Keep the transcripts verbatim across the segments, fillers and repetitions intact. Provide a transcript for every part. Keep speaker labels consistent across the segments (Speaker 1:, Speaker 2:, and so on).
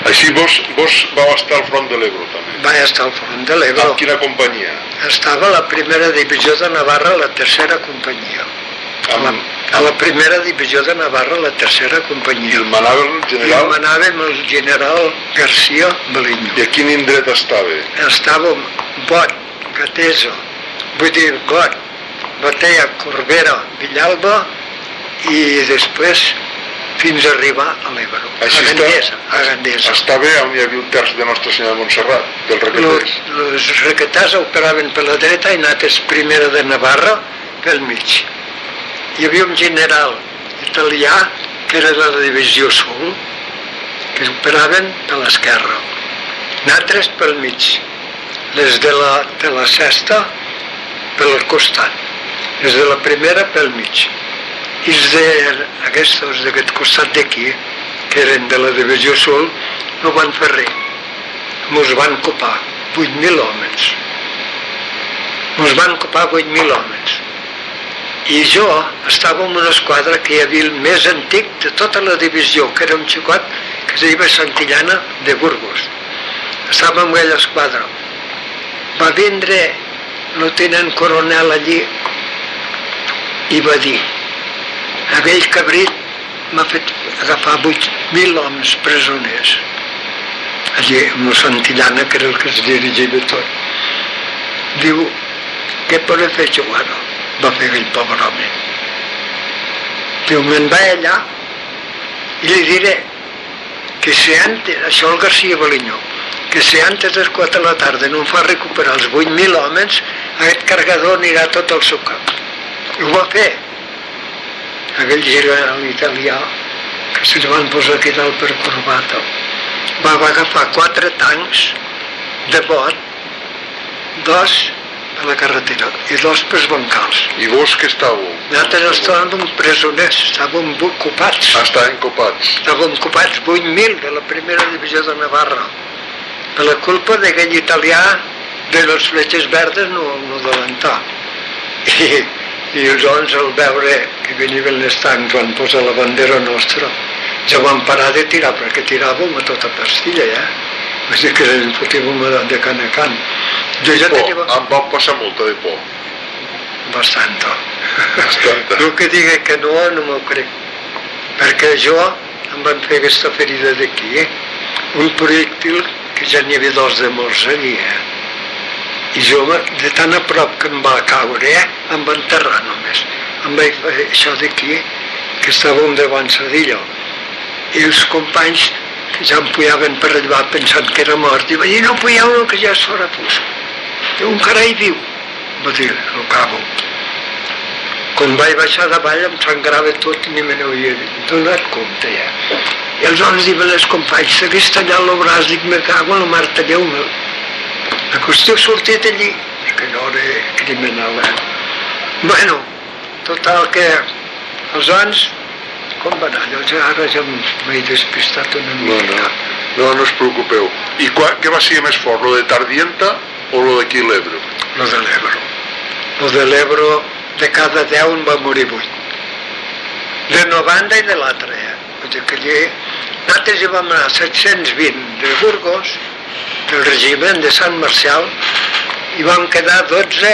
Speaker 1: Així vos, vos vau estar al front de l'Ebro també?
Speaker 2: Vaig estar al front de l'Ebro.
Speaker 1: Amb quina companyia?
Speaker 2: Estava a la primera divisió de Navarra, la tercera companyia. A la, a la primera divisió de Navarra, la tercera companyia.
Speaker 1: I el manava el general?
Speaker 2: I el manava amb el general García Beliño.
Speaker 1: I a quin indret estava?
Speaker 2: Estava Bot, Gateso, vull dir Got, Batea, Corbera, Villalba i després fins a arribar a l'Ebro, a Gandesa, a Gandesa.
Speaker 1: Estava on hi havia un terç de Nostra Senyora de Montserrat, dels requeters.
Speaker 2: Els requeters operaven per la dreta i nosaltres primera de Navarra pel mig. Hi havia un general italià que era de la divisió Sol, que operaven per l'esquerra. Nosaltres pel mig. Les de la, de la sexta pel costat. Les de la primera pel mig. I aquests d'aquest costat d'aquí, que eren de la divisió Sol, no van fer res. Ens van copar vuit mil homes. Ens van copar vuit mil homes. I jo estava en una esquadra que hi havia el més antic de tota la divisió, que era un xicot que es deia Santillana de Burgos. Estava amb aquella esquadra. Va vindre el tinent coronel allí i va dir: aquell cabrit m'ha fet agafar vuit mil homes presoners. Allí, amb la Santillana, que era el que es dirigia tot. Diu: què podeu fer jo ara? Va fer aquell pobre home. Diu: me'n vaig allà i li diré que si antes, això el García Beliño, que si antes de les quatre de la tarda no em fa recuperar els vuit mil homes, aquest cargador anirà tot al seu cap. I ho va fer. Aquell general italià, que se li van posar aquí dalt per corbata, va agafar quatre tancs de bot, dos a la carretera i dos pels bancals.
Speaker 1: I vos què estàveu?
Speaker 2: Nosaltres estàvem presoners, estàvem ocupats.
Speaker 1: Ah, estaven copats.
Speaker 2: Estàvem ocupats vuit mil de la primera divisió de Navarra. Per la culpa d'aquell italià de les fletxes verdes no, no adelantar. I, i els homes al veure que venien els tancs van posar la bandera nostra, ja van parar de tirar, perquè tiràvem a tota pastilla, ja. Vull dir que ens fotíem de can a can. Jo ja tenia...
Speaker 1: Em vau passar molta de por.
Speaker 2: Bastanta.
Speaker 1: Bastanta.
Speaker 2: El que digui que no, no m'ho crec. Perquè jo em van fer aquesta ferida d'aquí, eh? Un projectil que ja n'hi havia dos de morts allí, eh? I jo, de tan a prop que em va caure, eh? Em va enterrar només. Em vaig fer això d'aquí, que estàvem davant Sadillo. I els companys que ja em pujaven per allà pensant que era mort, i va dir: no pujeu, no, que ja és fora fosc. Diu: un carai viu, va dir el cabo. Quan vaig baixar davall em sangrava tot i ni me n'havia donat compte, ja. I els homes diuen els companys: s'hagués tallat el braç, dic: me cago en la mar, talleu-me. La qüestió ha sortit allí, perquè no era criminal, eh? Bueno, total que els homes, com va anar? Jo ara ja m'he despistat una mica.
Speaker 1: No, no, no us preocupeu. I què va ser més fort, lo de Tardienta o lo d'aquí l'Ebro?
Speaker 2: Lo de l'Ebro. Lo de l'Ebro, de cada deu en va morir vuit. De una banda i de l'altra, eh? Vull dir que allí, nosaltres hi vam anar set-cents vint de Burgos, del regiment de Sant Marcial, i vam quedar dotze,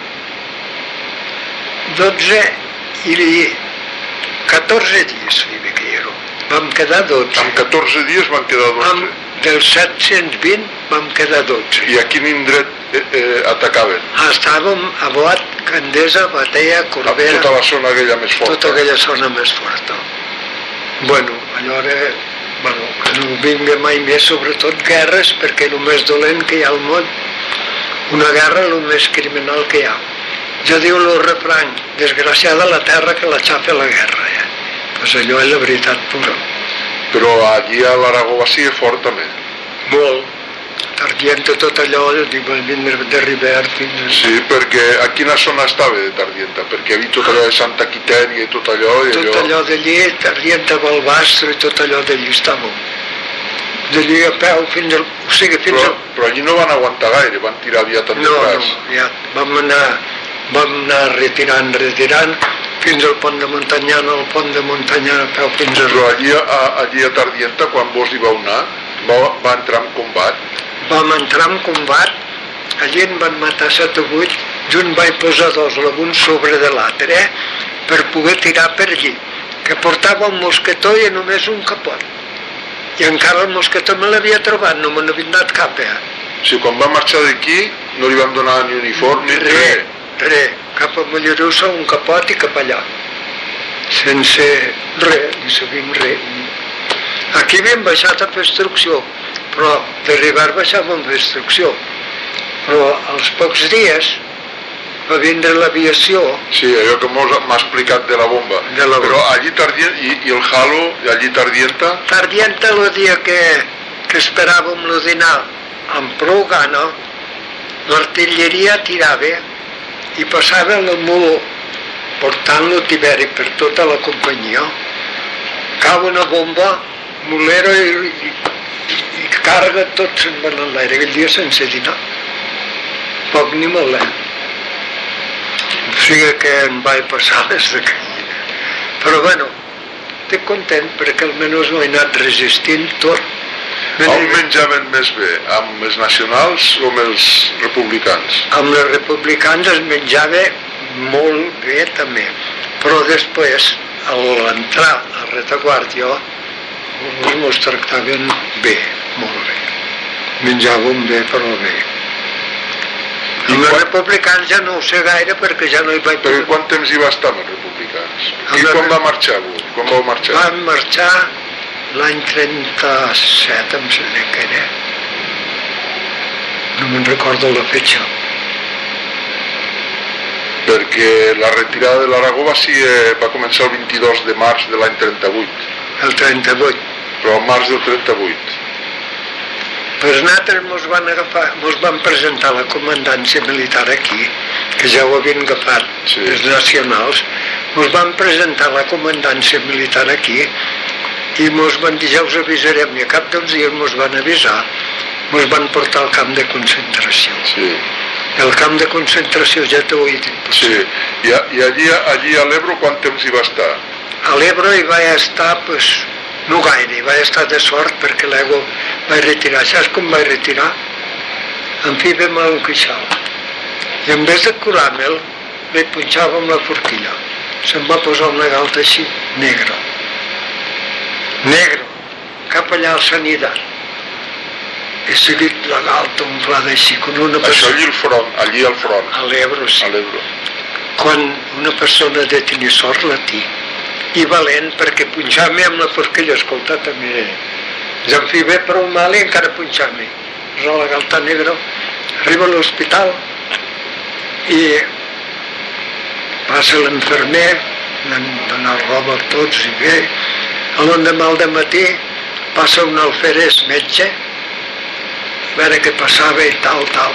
Speaker 2: dotze i catorze dies, que hi era. Vam quedar dotze.
Speaker 1: En catorze dies van quedar dotze?
Speaker 2: Amb, dels set-cents vint vam quedar dotze.
Speaker 1: I a quin indret eh, eh, atacaven?
Speaker 2: Estàvem a Boat, Gandesa, Batea, Corbera...
Speaker 1: A tota la zona aquella més forta?
Speaker 2: Tota aquella zona més forta. Bueno, allora, bueno, que no vingui mai més, sobretot guerres, perquè el més dolent que hi ha al món, una guerra el més criminal que hi ha. Ja diu el refrany: desgraciada la terra que la xafa la guerra, ja. Pues allò és la veritat pura.
Speaker 1: Però allí a l'Aragó va ser fort també?
Speaker 2: Molt. Tardienta tot allò, va vindre de Rivert fins a...
Speaker 1: Sí, perquè a quina zona estava de Tardienta? Perquè hi havia tot allò de Santa Quitèria i tot allò... I
Speaker 2: tot
Speaker 1: allò...
Speaker 2: allò d'allí, Tardienta, Balbastro i tot allò d'allí estàvem. D'allí a peu fins al... O sigui, fins
Speaker 1: però,
Speaker 2: al...
Speaker 1: Però allí no van aguantar gaire, van tirar aviat endavant.
Speaker 2: No, no, ja vam anar... Vam anar retirant, retirant, fins al pont de Montanyana, al pont de Montanyana a peu fins a...
Speaker 1: Però allí a, allí a Tardienta, quan vos hi vau anar, Va, va entrar en combat?
Speaker 2: Vam entrar en combat, allí en van matar set o vuit, jo en vaig posar dos l'un sobre de l'altre, per poder tirar per allí, que portava un mosquetó i només un capot. I encara el mosquetó me l'havia trobat, no me n'havia anat cap, eh?
Speaker 1: O sigui, quan va marxar d'aquí no li van donar ni uniforme ni
Speaker 2: res. Res, cap a Mollerussa, un capot i cap allà. Sense res, ni sabíem res. Aquí havíem baixat a fer instrucció, però d'arribar baixàvem a fer instrucció. Però als pocs dies va vindre l'aviació.
Speaker 1: Sí, allò que m'ha explicat de la bomba.
Speaker 2: De la bomba.
Speaker 1: Però allí Tardienta, i, i el Halo, allí Tardienta?
Speaker 2: Tardienta el dia que, que esperàvem el dinar amb prou gana, l'artilleria tirava i passava el mulo portant-lo tiberi per tota la companyia. Cau una bomba, mulero i, i, i carga, tots se'n van a l'aire, aquell dia sense dinar. Poc ni molt, eh? O sigui que em vaig passar des d'aquell. Però bueno, estic content perquè almenys ho he anat resistint tot.
Speaker 1: On menjaven més bé? Amb els nacionals o amb els republicans?
Speaker 2: Amb els republicans es menjava molt bé també, però després, a l'entrar a retaguardia, ens tractaven bé, molt bé. Menjàvem bé, però bé. Amb els republicans ja no ho sé gaire perquè ja no hi vaig...
Speaker 1: Perquè quant temps hi va estar amb els republicans? I quan va marxar, vos? Quan vau marxar?
Speaker 2: Vam marxar l'any trenta-set, em sembla que era. No me'n recordo la fetge.
Speaker 1: Perquè la retirada de l'Aragó va, ser, va començar el vint-i-dos de març de l'any trenta-vuit.
Speaker 2: El trenta-vuit.
Speaker 1: Però al març del trenta-vuit.
Speaker 2: Pues nosaltres mos van agafar, mos van presentar la comandància militar aquí, que ja ho havien agafat, sí. Els nacionals, mos van presentar la comandància militar aquí i mos van dir, ja us avisarem, i a cap dels dies mos van avisar, mos van portar al camp de concentració.
Speaker 1: Sí.
Speaker 2: El camp de concentració ja t'ho he dit.
Speaker 1: Sí, i, a, i allí, allí a l'Ebro quant temps hi va estar?
Speaker 2: A l'Ebro hi vaig estar, pues, no gaire, hi vaig estar de sort perquè l'aigua vaig retirar. Saps com vaig retirar? Em fiva mal un queixal. I en vez de curar-me'l, me punxava amb la forquilla. Se'm va posar una galta així, negro. Negro, cap allà al Sanitat. He seguit la galta omplada així, con una persona...
Speaker 1: Això allí al front, allí al front.
Speaker 2: A l'Ebro, sí.
Speaker 1: A l'Ebro.
Speaker 2: Quan una persona ha de tenir sort, la té. I valent, perquè punxar-me amb la forquilla, escolta, també... Ja em feia bé prou mal i encara punxar-me. Posa la galta negra, arriba a l'hospital i passa l'infermer, m'han donat roba a tots i bé. A l'endemà al dematí passa un alferès metge, a veure què passava i tal, tal.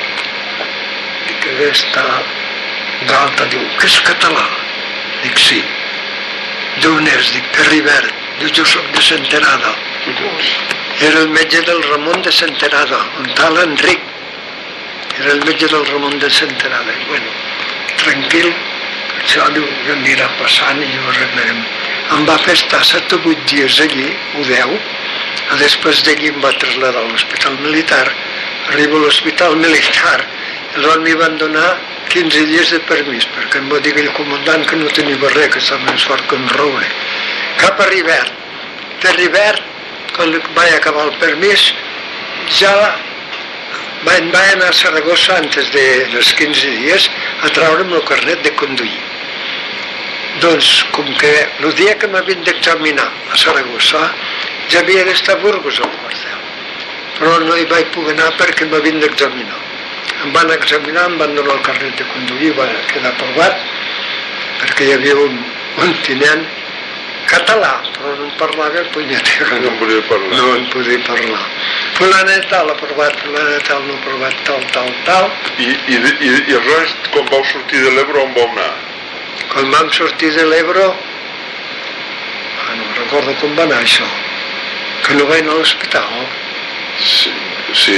Speaker 2: I que aquesta galta diu, que és català? Dic, sí. D'on és? Dic, de Rivert. Diu, jo soc de Senterada. Era el metge del Ramon de Senterada, on tal Enric. Era el metge del Ramon de Senterada. I bueno, tranquil, això diu, ja anirà passant i ho arreglarem. Em va fer estar set o vuit dies allí, o deu, després d'allí em va traslladar a l'hospital militar, arribo a l'hospital militar, aleshores m'hi van donar quinze dies de permís, perquè em va dir el comandant que no tenia res, que estava més fort que un roure. Cap a Rivert. De Rivert, quan vaig acabar el permís, ja vaig anar a Saragossa antes dels quinze dies a treure'm el carnet de conduir. Doncs, com que el dia que m'havien d'examinar a Saragossa, ja havia d'estar a Burgos al quartel. Però no hi vaig poder anar perquè m'havien d'examinar. Em van examinar, em van donar el carnet de conduir, va quedar aprovat, perquè hi havia un, un tinent català, però no en parlava el punyetero.
Speaker 1: No en podia parlar.
Speaker 2: No en podia parlar. Fulana tal, aprovat, fulana tal, no aprovat, tal, tal, tal.
Speaker 1: I, i, i, i aleshores, quan vau sortir de l'Ebro, on vau anar?
Speaker 2: Quan vam sortir de l'Ebro, ah, no recordo com va anar això, que no vaig anar a l'hospital.
Speaker 1: Sí, sí.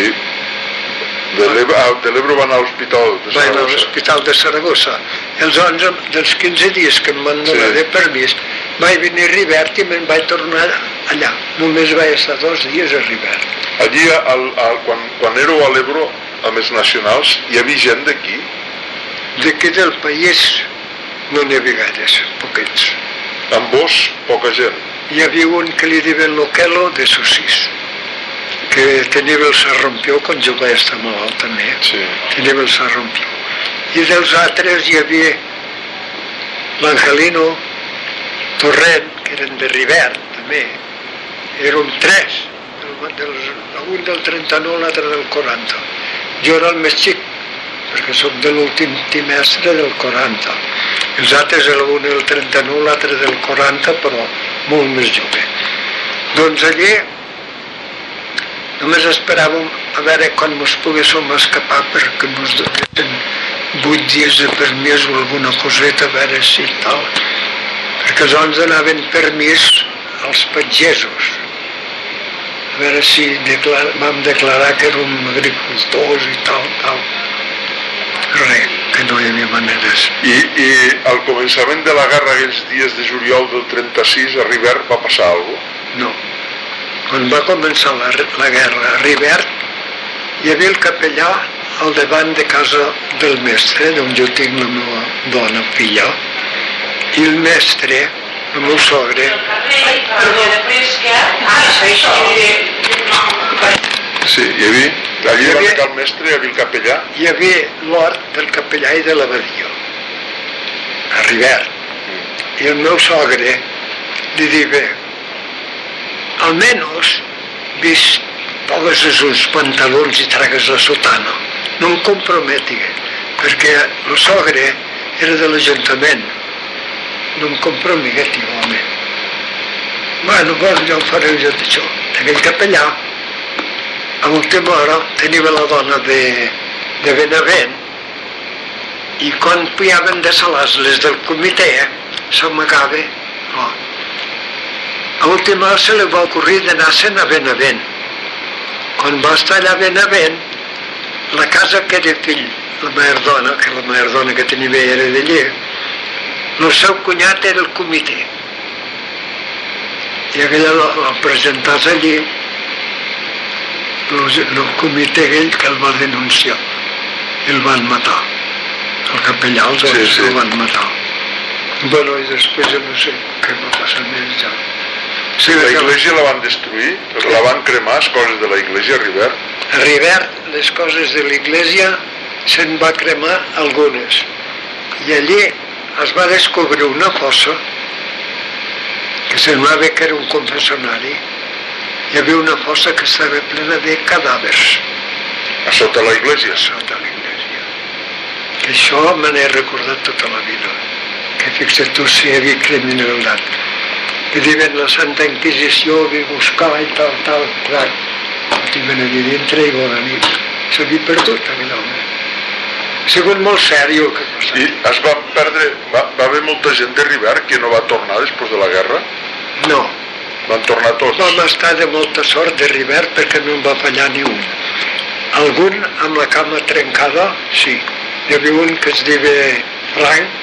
Speaker 1: De l'Ebro va anar a l'hospital de Saragossa.
Speaker 2: Vaig anar a l'hospital de Saragossa. Els onze dels quinze dies que em van donar sí. de permís, vaig venir a Rivert i me'n vaig tornar allà. Només vaig estar dos dies a Rivert.
Speaker 1: Allí, al, al, quan, quan éreu a l'Ebro, amb els nacionals, hi havia gent d'aquí?
Speaker 2: D'aquí del país no n'hi havia gaires, poquets.
Speaker 1: Amb vos, poca gent.
Speaker 2: Hi havia un que li diuen Loquelo de Sossís, que tenia el sarrompió quan jo vaig estar malalt també.
Speaker 1: Sí.
Speaker 2: Tenia el sarrompió. I dels altres hi havia l'Angelino, Torrent, que eren de Rivert també. Érem tres, un del trenta-nou, l'altre del quaranta. Jo era el més xic, perquè soc de l'últim trimestre del quaranta. Els altres era un del trenta-nou, l'altre del quaranta, però molt més jove. Doncs allí només esperàvem a veure quan ens poguéssim escapar perquè ens donessin vuit dies de permís o alguna coseta, a veure si tal. Perquè els onze anaven permís als pagesos. A veure si declar, vam declarar que érem agricultors i tal, tal. Res, que no hi havia maneres.
Speaker 1: I, I al començament de la guerra, aquells dies de juliol del trenta-sis, a Rivert va passar alguna cosa?
Speaker 2: No. Quan va començar la, la guerra a Rivert, hi havia el capellà al davant de casa del mestre, d'on jo tinc la meva dona, filla, i el mestre, el meu sogre...
Speaker 1: Sí, hi havia... Allí hi va ficar el mestre, hi havia el capellà?
Speaker 2: Hi havia l'hort del capellà i de l'abadia, a Rivert. I el meu sogre li diu, almenys vist pogues els pantalons i tragues la sotana, no em comprometi, perquè el sogre era de l'Ajuntament, no em comprometi, home. Bueno, bueno, ja ho fareu jo d'això. Aquell capellà, a l'última hora, tenia la dona de, de Benavent, i quan pujaven de Salàs les del comitè, s'amagava. Oh. A l'última hora se li va ocorrir d'anar-se'n a Benavent. Quan va estar allà a Benavent, la casa que era fill, la meva dona, que la meva dona que tenia bé era d'allí, el seu cunyat era el comitè. I aquella el presentàs allí, el comitè aquell que el va denunciar. El van matar. El capellà els sí, sí. el van matar. Bueno, i després jo no sé què va passar més ja.
Speaker 1: Sí, la iglesia la van destruir? La van cremar, les coses de la iglesia a Rivert?
Speaker 2: A Rivert, les coses de l'iglesia se'n va cremar algunes. I allí es va descobrir una fossa que semblava que era un confessionari. Hi havia una fossa que estava plena de cadàvers.
Speaker 1: A sota la iglesia?
Speaker 2: A sota la iglesia. Que això me n'he recordat tota la vida. Que fixa't tu si hi havia criminalitat. Que diuen la Santa Inquisició, vi buscar i tal, tal, clar. Estiven allà dintre i bona nit. S'havia perdut aquell home. Ha sigut molt sèrio el que ha passat.
Speaker 1: I es va perdre, va, va haver molta gent de Rivert que no va tornar després de la guerra?
Speaker 2: No.
Speaker 1: Van tornar tots?
Speaker 2: Vam estar de molta sort de Rivert perquè no en va fallar ni un. Algun amb la cama trencada, sí. Hi havia un que es diu Frank,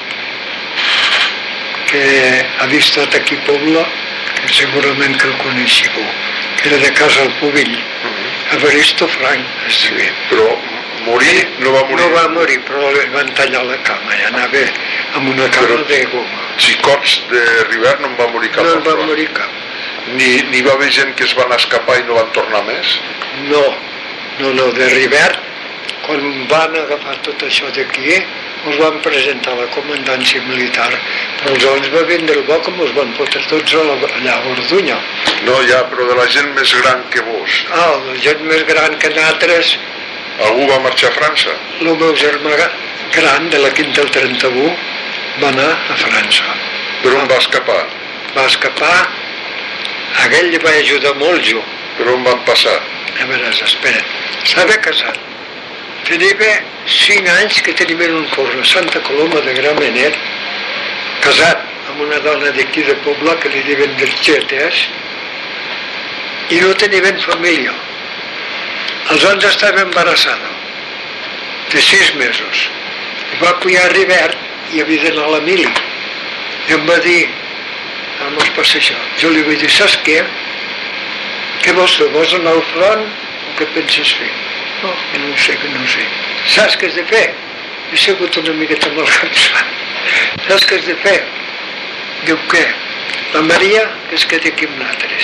Speaker 2: que havia estat aquí a Pobla, que segurament que el coneixeu, que era de casa al Pubill. Uh-huh. Evaristo Frank es diu.
Speaker 1: Però morir, no va morir?
Speaker 2: No va morir, però li van tallar la cama i anava amb una cama però, de goma.
Speaker 1: Xicots de Rivert no en va morir cap?
Speaker 2: No en va morir cap.
Speaker 1: Ni, ni va haver gent que es van escapar i no van tornar més?
Speaker 2: No, no, no, de Rivert, quan van agafar tot això d'aquí, els van presentar a la comandància militar, però els homes va vindre el bo com els van fotre tots a la, allà a Orduña.
Speaker 1: No, ja, però de la gent més gran que vos.
Speaker 2: Ah, la gent més gran que nosaltres.
Speaker 1: Algú va marxar a França?
Speaker 2: El meu germà gran, de la quinta al trenta-u, va anar a França.
Speaker 1: Per on va escapar?
Speaker 2: Va escapar, aquell li va ajudar molt jo.
Speaker 1: Per on van passar?
Speaker 2: A veure, espera, estava casat. Tenia cinc anys que tenia un forn a Santa Coloma de Gramenet, casat amb una dona d'aquí de Pobla que li diuen dels Xetes, i no tenien família. Els onze estava embarassada, de sis mesos. I va pujar a Rivert i havia d'anar a la mili. I em va dir, vamos, passa això. Jo li vaig dir, saps què? Què vols fer? Vols anar al front o què penses fer? No, que no ho sé, que no ho sé. Saps què has de fer? He sigut una miqueta molt cansat. Saps què has de fer? Diu, què? La Maria que es quedi aquí amb nosaltres.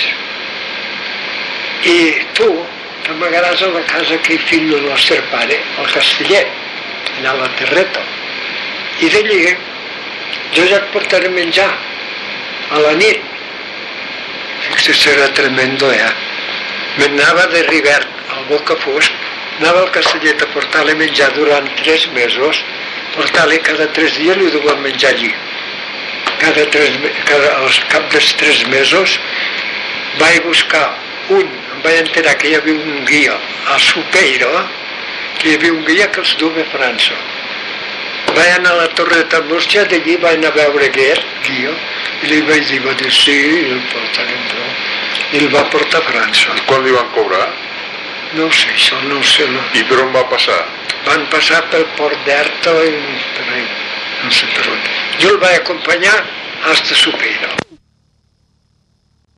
Speaker 2: I tu t'amagaràs a la casa que hi fill del nostre pare, al Castellet, allà a la Terreta. I d'allí jo ja et portaré menjar a la nit. Fixa't, serà tremendo, eh? M'anava de Rivert al Bocafosc, anava al Castellet a portar-li menjar durant tres mesos, portar-li cada tres dies li duien menjar allí. Cada tres, cada, al cap dels tres mesos vaig buscar un, em vaig enterar que hi havia un guia a Supeiro, que hi havia un guia que els duia a França. Vaig anar a la Torreta Múrcia, d'allí vaig anar a veure aquest guia, i li vaig dir, va dir sí, i el portarem prou. I el va portar a França.
Speaker 1: I quan li van cobrar?
Speaker 2: No ho sé, això no ho sé. No.
Speaker 1: I per on va passar?
Speaker 2: Van passar pel Port d'Erto i per ahí, no sé per on. Jo el vaig acompanyar fins a Supeiro.